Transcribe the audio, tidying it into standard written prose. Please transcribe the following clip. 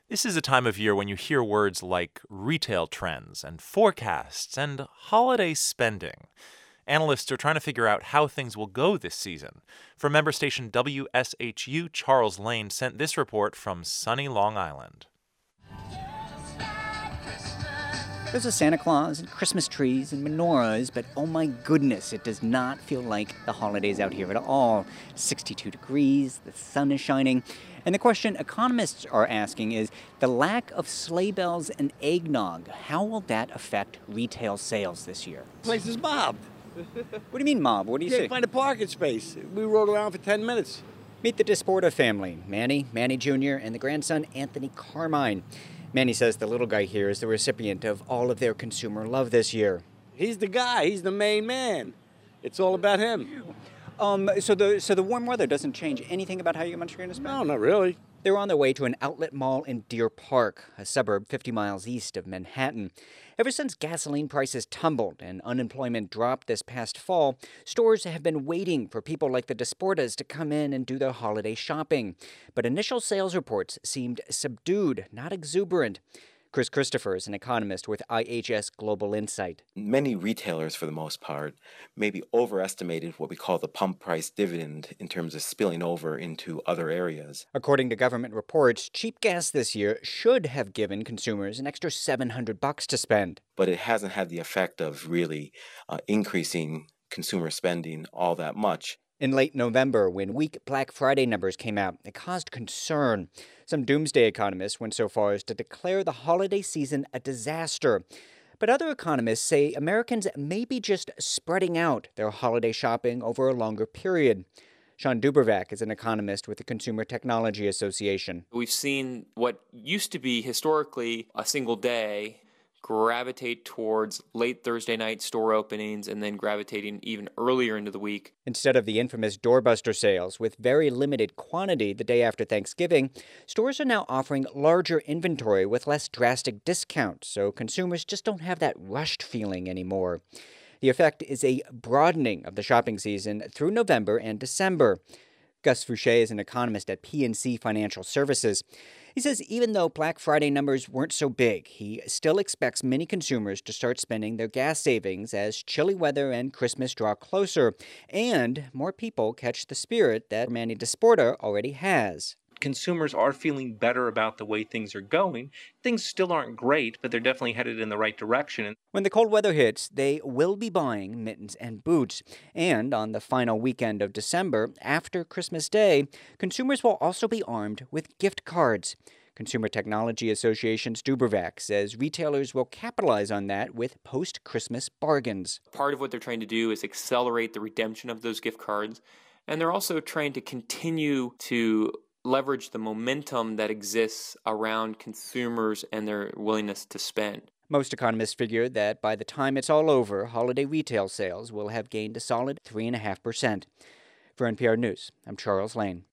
This is a time of year when you hear words like retail trends and forecasts and holiday spending. Analysts are trying to figure out how things will go this season. For member station WSHU, Charles Lane sent this report from sunny Long Island. There's a Santa Claus and Christmas trees and menorahs, but oh my goodness, it does not feel like the holidays out here at all. 62 degrees, the sun is shining. And the question economists are asking is the lack of sleigh bells and eggnog. How will that affect retail sales this year? The place is mobbed. What do you mean, mob? What do you say? Can't find a parking space. We rode around for 10 minutes. Meet the Disporta family, Manny Jr., and the grandson, Anthony Carmine. Manny says the little guy here is the recipient of all of their consumer love this year. He's the guy. He's the main man. It's all about him. So the warm weather doesn't change anything about how you much you're going to spend? No, not really. They're on their way to an outlet mall in Deer Park, a suburb 50 miles east of Manhattan. Ever since gasoline prices tumbled and unemployment dropped this past fall, stores have been waiting for people like the Disportas to come in and do their holiday shopping. But initial sales reports seemed subdued, not exuberant. Chris Christopher is an economist with IHS Global Insight. Many retailers, for the most part, maybe overestimated what we call the pump price dividend in terms of spilling over into other areas. According to government reports, cheap gas this year should have given consumers an extra $700 to spend. But it hasn't had the effect of really increasing consumer spending all that much. In late November, when weak Black Friday numbers came out, it caused concern. Some doomsday economists went so far as to declare the holiday season a disaster. But other economists say Americans may be just spreading out their holiday shopping over a longer period. Sean Dubervac is an economist with the Consumer Technology Association. We've seen what used to be historically a single day gravitate towards late Thursday night store openings and then gravitating even earlier into the week. Instead of the infamous doorbuster sales with very limited quantity the day after Thanksgiving, stores are now offering larger inventory with less drastic discounts, so consumers just don't have that rushed feeling anymore. The effect is a broadening of the shopping season through November and December. Gus Fouché is an economist at PNC Financial Services. He says even though Black Friday numbers weren't so big, he still expects many consumers to start spending their gas savings as chilly weather and Christmas draw closer, and more people catch the spirit that Manny Disporta already has. Consumers are feeling better about the way things are going. Things still aren't great, but they're definitely headed in the right direction. When the cold weather hits, they will be buying mittens and boots. And on the final weekend of December, after Christmas Day, consumers will also be armed with gift cards. Consumer Technology Association's Dubervac says retailers will capitalize on that with post-Christmas bargains. Part of what they're trying to do is accelerate the redemption of those gift cards, and they're also trying to continue to leverage the momentum that exists around consumers and their willingness to spend. Most economists figure that by the time it's all over, holiday retail sales will have gained a solid 3.5%. For NPR News, I'm Charles Lane.